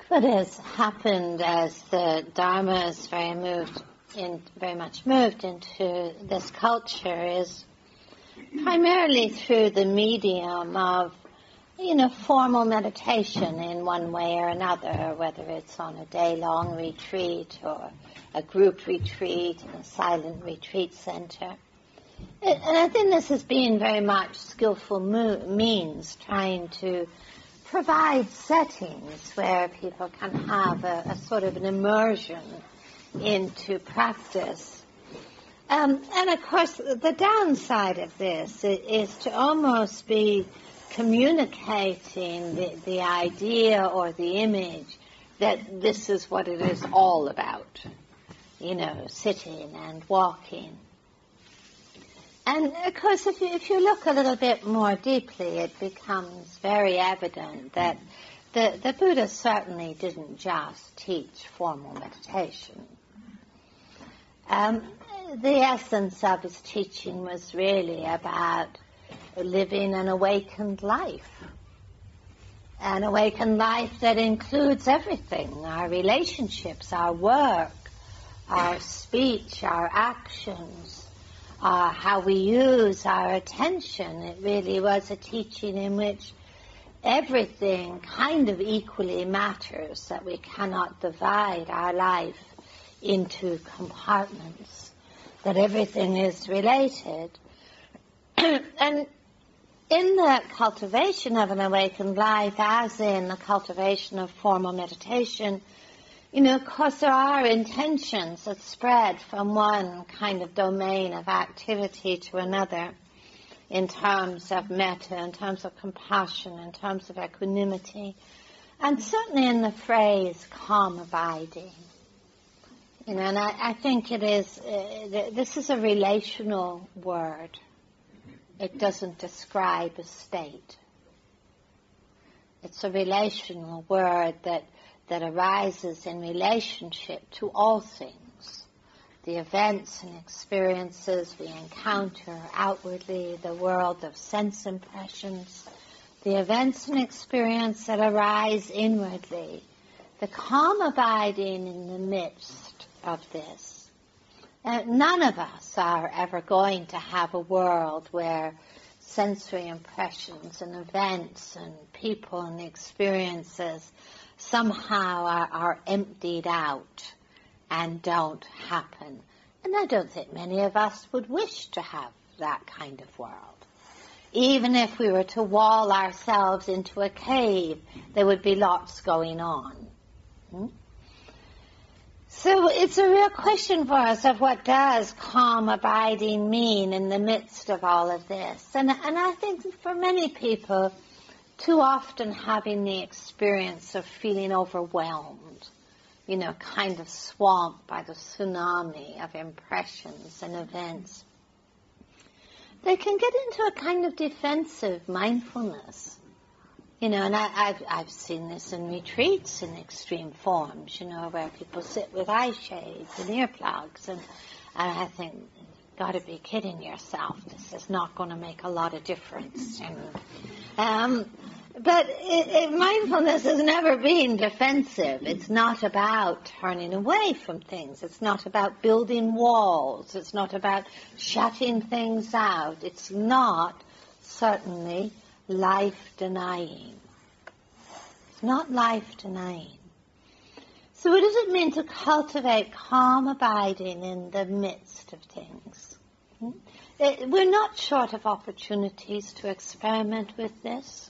what has happened as the Dharma is very much moved into this culture is primarily through the medium of, formal meditation in one way or another, whether it's on a day-long retreat or a group retreat in a silent retreat center. And I think this has been very much skillful means trying to provide settings where people can have a sort of an immersion into practice. And of course, the downside of this is to almost be communicating the idea or the image that this is what it is all about, sitting and walking. And of course, if you look a little bit more deeply, it becomes very evident that the Buddha certainly didn't just teach formal meditation. The essence of his teaching was really about living an awakened life. An awakened life that includes everything, our relationships, our work, our speech, our actions, how we use our attention. It really was a teaching in which everything kind of equally matters, that we cannot divide our life into compartments, that everything is related. And in the cultivation of an awakened life, as in the cultivation of formal meditation, of course there are intentions that spread from one kind of domain of activity to another in terms of metta, in terms of compassion, in terms of equanimity, and certainly in the phrase calm abiding. And I think it is, this is a relational word. It doesn't describe a state. It's a relational word that arises in relationship to all things. The events and experiences we encounter outwardly, the world of sense impressions, the events and experiences that arise inwardly, the calm abiding in the midst of this. None of us are ever going to have a world where sensory impressions and events and people and experiences somehow are emptied out and don't happen. And I don't think many of us would wish to have that kind of world. Even if we were to wall ourselves into a cave, there would be lots going on. So it's a real question for us of what does calm abiding mean in the midst of all of this. And I think for many people, too often having the experience of feeling overwhelmed, kind of swamped by the tsunami of impressions and events, they can get into a kind of defensive mindfulness. And I've seen this in retreats in extreme forms, where people sit with eye shades and earplugs, and I think, got to be kidding yourself. This is not going to make a lot of difference. But mindfulness has never been defensive. It's not about turning away from things. It's not about building walls. It's not about shutting things out. It's not, certainly, life-denying. It's not life-denying. So what does it mean to cultivate calm abiding in the midst of things? We're not short of opportunities to experiment with this.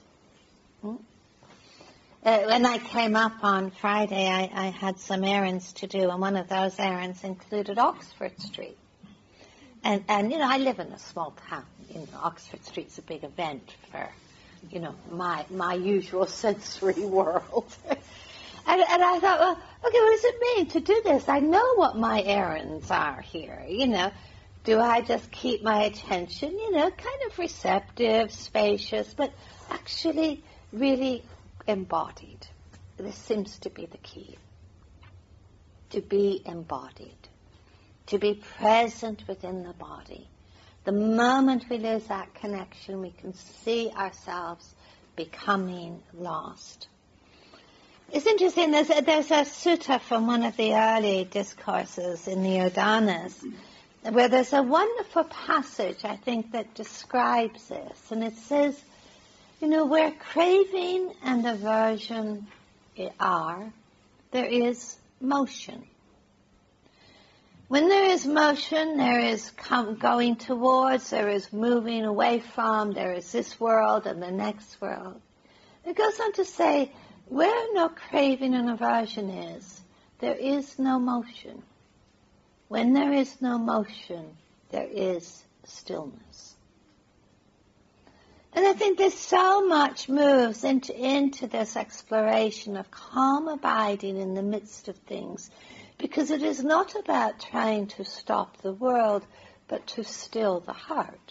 When I came up on Friday, I had some errands to do, and one of those errands included Oxford Street. And I live in a small town. Oxford Street's a big event for, my usual sensory world. and I thought, well, okay, what does it mean to do this? I know what my errands are here, Do I just keep my attention, kind of receptive, spacious, but actually really embodied? This seems to be the key. To be embodied. To be present within the body. The moment we lose that connection, we can see ourselves becoming lost. It's interesting, there's a sutta from one of the early discourses in the Udanas, where there's a wonderful passage, I think, that describes this. And it says, where craving and aversion are, there is motion. When there is motion, there is going towards, there is moving away from, there is this world and the next world. It goes on to say, where no craving and aversion is, there is no motion. When there is no motion, there is stillness. And I think there's so much moves into this exploration of calm abiding in the midst of things, because it is not about trying to stop the world, but to still the heart.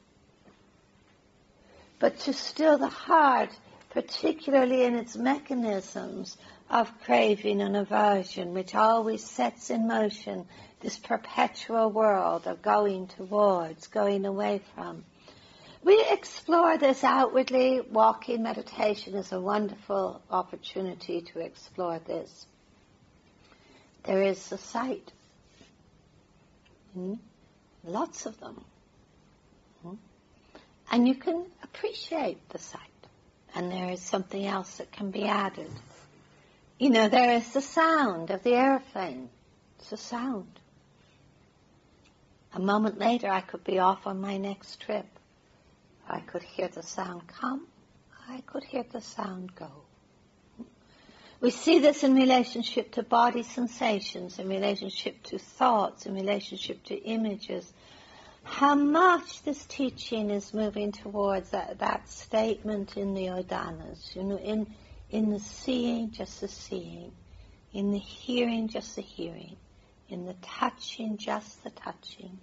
But to still the heart, particularly in its mechanisms of craving and aversion, which always sets in motion this perpetual world of going towards, going away from. We explore this outwardly. Walking meditation is a wonderful opportunity to explore this. There is the sight. Lots of them. And you can appreciate the sight. And there is something else that can be added. There is the sound of the airplane. It's a sound. A moment later, I could be off on my next trip. I could hear the sound come. I could hear the sound go. We see this in relationship to body sensations, in relationship to thoughts, in relationship to images. How much this teaching is moving towards that statement in the Udanas, in the seeing, just the seeing, in the hearing, just the hearing, in the touching, just the touching,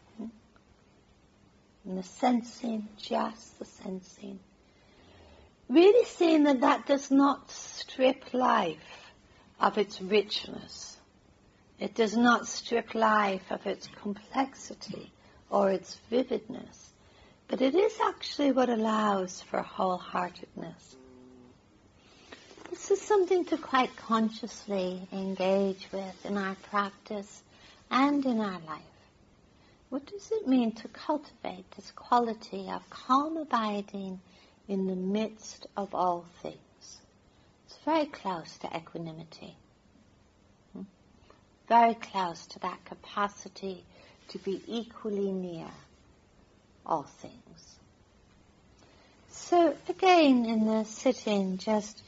in the sensing, just the sensing. Really seeing that does not strip life of its richness. It does not strip life of its complexity or its vividness, but it is actually what allows for wholeheartedness. This is something to quite consciously engage with in our practice and in our life. What does it mean to cultivate this quality of calm abiding in the midst of all things? It's very close to equanimity. Very close to that capacity to be equally near all things. So again, in the sitting, just